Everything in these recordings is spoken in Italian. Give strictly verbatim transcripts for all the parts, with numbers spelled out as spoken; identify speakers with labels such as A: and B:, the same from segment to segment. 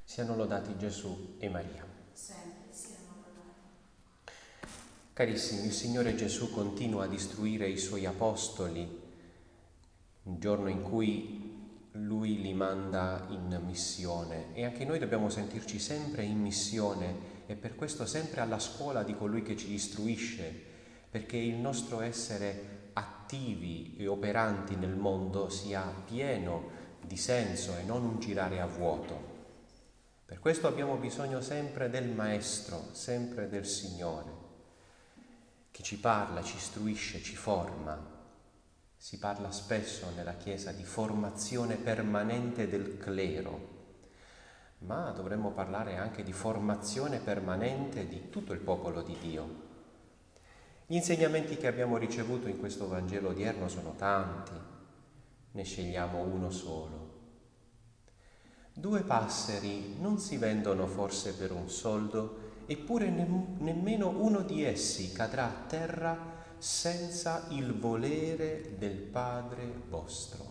A: Siano lodati Gesù e Maria.
B: Sempre siano lodati.
A: Carissimi, il Signore Gesù continua ad istruire i Suoi Apostoli, il giorno in cui Lui li manda in missione, e anche noi dobbiamo sentirci sempre in missione e per questo sempre alla scuola di colui che ci istruisce, perché il nostro essere attivi e operanti nel mondo sia pieno di senso e non un girare a vuoto. Per questo abbiamo bisogno sempre del Maestro, sempre del Signore, che ci parla, ci istruisce, ci forma. Si parla spesso nella Chiesa di formazione permanente del clero, ma dovremmo parlare anche di formazione permanente di tutto il popolo di Dio. Gli insegnamenti che abbiamo ricevuto in questo Vangelo odierno sono tanti, ne scegliamo uno solo. Due passeri non si vendono forse per un soldo, eppure ne- nemmeno uno di essi cadrà a terra senza il volere del Padre vostro.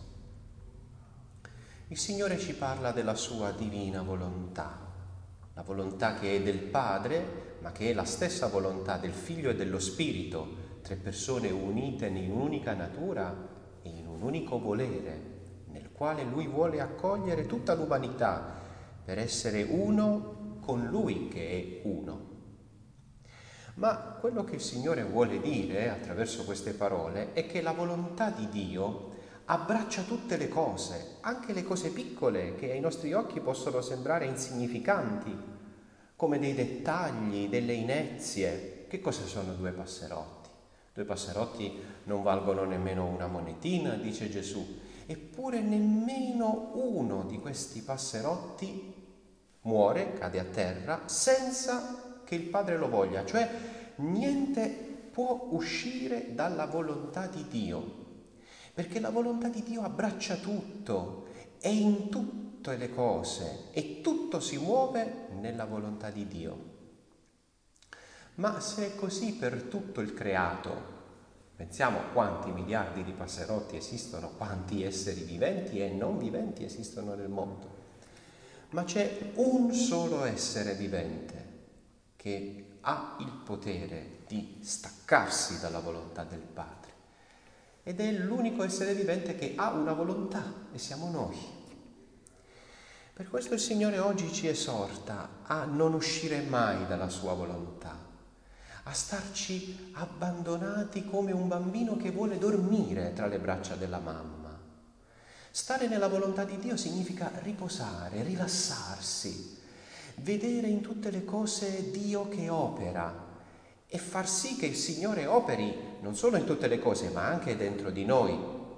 A: Il Signore ci parla della sua divina volontà, la volontà che è del Padre, ma che è la stessa volontà del Figlio e dello Spirito, tre persone unite in un'unica natura e in un unico volere, nel quale Lui vuole accogliere tutta l'umanità per essere uno con Lui che è uno. Ma quello che il Signore vuole dire attraverso queste parole è che la volontà di Dio abbraccia tutte le cose, anche le cose piccole che ai nostri occhi possono sembrare insignificanti, come dei dettagli, delle inezie. Che cosa sono due passerotti? Due passerotti non valgono nemmeno una monetina, dice Gesù, eppure nemmeno uno di questi passerotti muore, cade a terra, senza che il Padre lo voglia, cioè niente può uscire dalla volontà di Dio, perché la volontà di Dio abbraccia tutto, è in tutte le cose e tutto si muove nella volontà di Dio. Ma se è così per tutto il creato, pensiamo quanti miliardi di passerotti esistono, quanti esseri viventi e non viventi esistono nel mondo. Ma c'è un solo essere vivente che ha il potere di staccarsi dalla volontà del Padre. Ed è l'unico essere vivente che ha una volontà, e siamo noi. Per questo il Signore oggi ci esorta a non uscire mai dalla sua volontà, a starci abbandonati come un bambino che vuole dormire tra le braccia della mamma. Stare nella volontà di Dio significa riposare, rilassarsi, vedere in tutte le cose Dio che opera e far sì che il Signore operi non solo in tutte le cose, ma anche dentro di noi.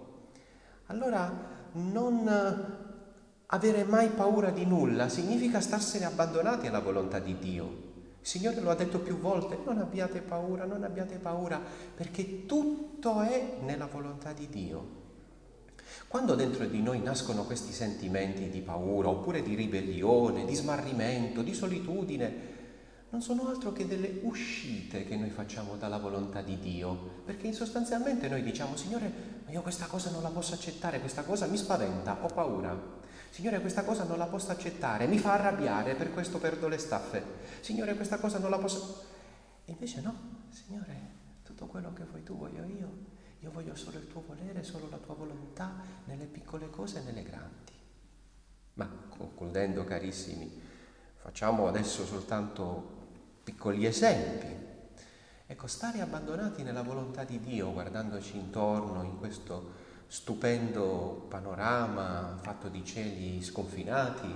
A: Allora, non avere mai paura di nulla significa starsene abbandonati alla volontà di Dio. Il Signore lo ha detto più volte: non abbiate paura, non abbiate paura, perché tutto è nella volontà di Dio. Quando dentro di noi nascono questi sentimenti di paura, oppure di ribellione, di smarrimento, di solitudine, non sono altro che delle uscite che noi facciamo dalla volontà di Dio, perché sostanzialmente noi diciamo: Signore, ma io questa cosa non la posso accettare, questa cosa mi spaventa, ho paura. Signore, questa cosa non la posso accettare, mi fa arrabbiare, per questo perdo le staffe. Signore, questa cosa non la posso... E invece no, Signore, tutto quello che vuoi tu voglio io. Io voglio solo il tuo volere, solo la tua volontà, nelle piccole cose e nelle grandi. Ma concludendo, carissimi, facciamo adesso soltanto piccoli esempi. Ecco, stare abbandonati nella volontà di Dio, guardandoci intorno in questo stupendo panorama fatto di cieli sconfinati,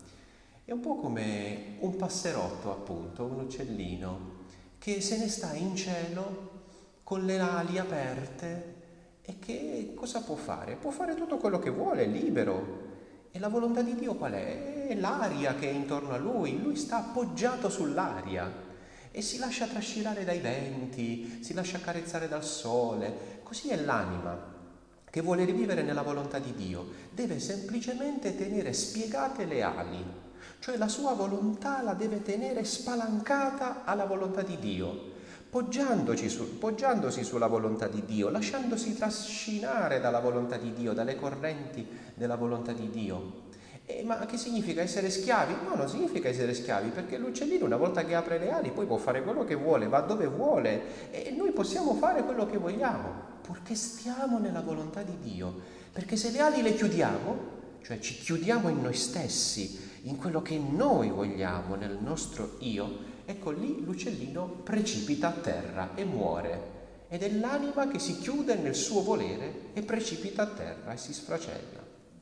A: è un po' come un passerotto, appunto, un uccellino, che se ne sta in cielo con le ali aperte e che cosa può fare? Può fare tutto quello che vuole, è libero. E la volontà di Dio qual è? È l'aria che è intorno a lui, lui sta appoggiato sull'aria e si lascia trascinare dai venti, si lascia accarezzare dal sole. Così è l'anima che vuole rivivere nella volontà di Dio, deve semplicemente tenere spiegate le ali, cioè la sua volontà la deve tenere spalancata alla volontà di Dio, poggiandoci su, poggiandosi sulla volontà di Dio, lasciandosi trascinare dalla volontà di Dio, dalle correnti della volontà di Dio. Eh, ma che significa essere schiavi? No, non significa essere schiavi, perché l'uccellino una volta che apre le ali poi può fare quello che vuole, va dove vuole e noi possiamo fare quello che vogliamo, purché stiamo nella volontà di Dio, perché se le ali le chiudiamo, cioè ci chiudiamo in noi stessi, in quello che noi vogliamo, nel nostro io, ecco lì l'uccellino precipita a terra e muore. Ed è l'anima che si chiude nel suo volere e precipita a terra e si sfracella.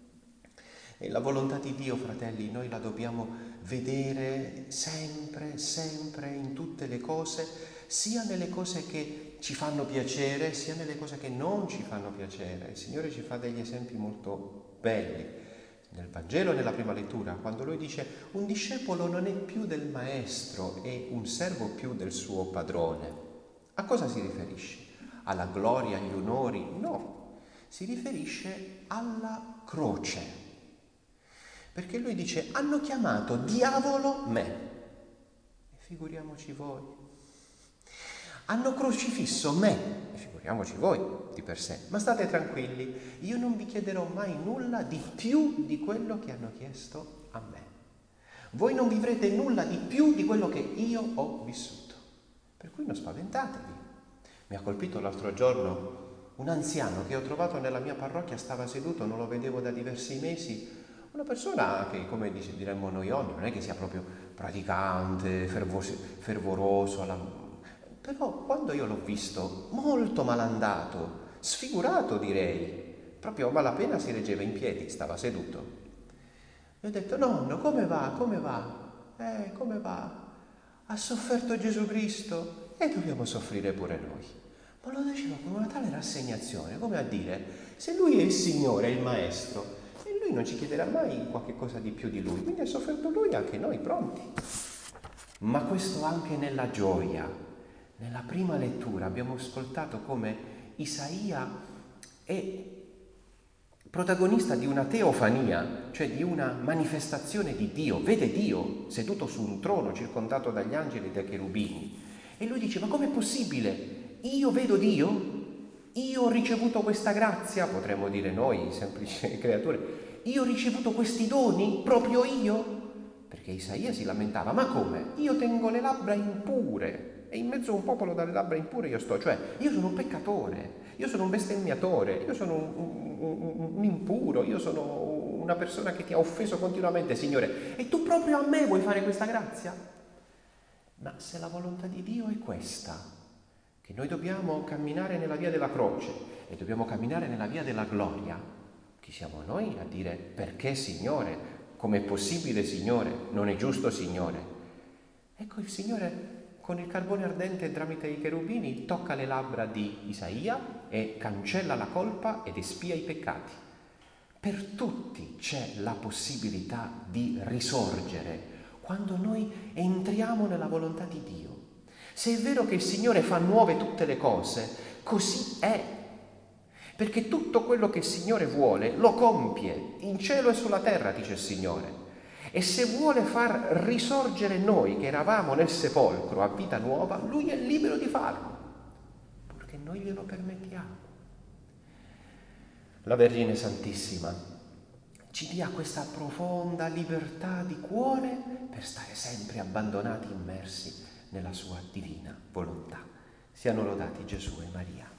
A: E la volontà di Dio, fratelli, noi la dobbiamo vedere sempre, sempre in tutte le cose, sia nelle cose che ci fanno piacere, sia nelle cose che non ci fanno piacere. Il Signore ci fa degli esempi molto belli. Nel Vangelo, nella prima lettura, quando lui dice un discepolo non è più del maestro, è un servo più del suo padrone. A cosa si riferisce? Alla gloria, agli onori? No, si riferisce alla croce. Perché lui dice, hanno chiamato diavolo me. E figuriamoci voi. Hanno crocifisso me. E figuriamoci voi di per sé. Ma state tranquilli, io non vi chiederò mai nulla di più di quello che hanno chiesto a me. Voi non vivrete nulla di più di quello che io ho vissuto. Per cui non spaventatevi. Mi ha colpito l'altro giorno un anziano che ho trovato nella mia parrocchia, stava seduto, non lo vedevo da diversi mesi, una persona che, come diremmo noi oggi, non è che sia proprio praticante, fervoroso, fervoroso alla... però quando io l'ho visto, molto malandato, sfigurato direi, proprio a malapena si reggeva in piedi, stava seduto. E ho detto, nonno, come va, come va? Eh, come va? Ha sofferto Gesù Cristo? E dobbiamo soffrire pure noi. Ma lo diceva con una tale rassegnazione, come a dire, se lui è il Signore, è il Maestro, e lui non ci chiederà mai qualche cosa di più di lui, quindi ha sofferto lui, anche noi pronti. Ma questo anche nella gioia. Nella prima lettura abbiamo ascoltato come Isaia è protagonista di una teofania, cioè di una manifestazione di Dio, vede Dio seduto su un trono circondato dagli angeli e dai cherubini. E lui dice, ma com'è possibile? Io vedo Dio? Io ho ricevuto questa grazia, potremmo dire noi, semplici creature, io ho ricevuto questi doni, proprio io? Perché Isaia si lamentava, ma come? Io tengo le labbra impure e in mezzo a un popolo dalle labbra impure io sto, cioè io sono un peccatore, io sono un bestemmiatore, io sono un, un, un, un impuro, io sono una persona che ti ha offeso continuamente, Signore, e tu proprio a me vuoi fare questa grazia? Ma se la volontà di Dio è questa, che noi dobbiamo camminare nella via della croce e dobbiamo camminare nella via della gloria, chi siamo noi a dire perché Signore? Com'è possibile Signore? Non è giusto Signore? Ecco il Signore con il carbone ardente tramite i cherubini tocca le labbra di Isaia e cancella la colpa ed espia i peccati. Per tutti c'è la possibilità di risorgere quando noi entriamo nella volontà di Dio. Se è vero che il Signore fa nuove tutte le cose, così è. Perché tutto quello che il Signore vuole lo compie, in cielo e sulla terra, dice il Signore. E se vuole far risorgere noi che eravamo nel sepolcro a vita nuova, Lui è libero di farlo, perché noi glielo permettiamo. La Vergine Santissima ci dia questa profonda libertà di cuore per stare sempre abbandonati, immersi nella sua divina volontà. Siano lodati Gesù e Maria.